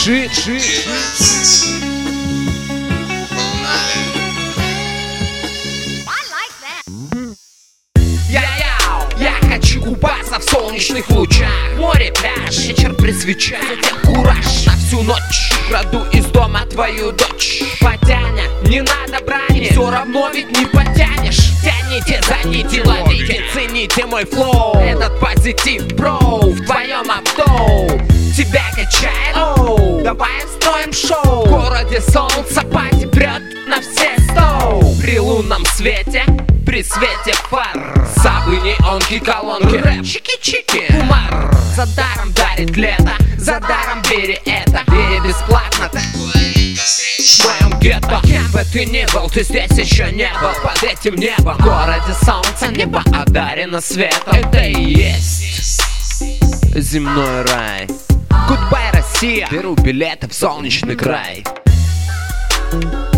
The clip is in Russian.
Я хочу купаться в солнечных лучах. Море, пляж, вечер при свечах. Затем кураж на всю ночь. Краду из дома твою дочь. Потяня, не надо брани, все равно ведь не потянешь. Тяните, заните, ловите, цените мой флоу. Этот позитив, бро, в твоем авто тебя качает, оу. Давай устроим шоу. В городе солнце пати прет на все 100. При лунном свете, при свете фар. Сабы, неонки, колонки, рэп, чики-чики, умар. За даром дарит лето, за даром бери это. Бери бесплатно, в моем гетто. Кем бы ты ни был, ты здесь еще не был. Под этим небом, в городе солнца, небо одарено светом. Это и есть земной рай. Goodbye, Россия, беру билеты в солнечный край.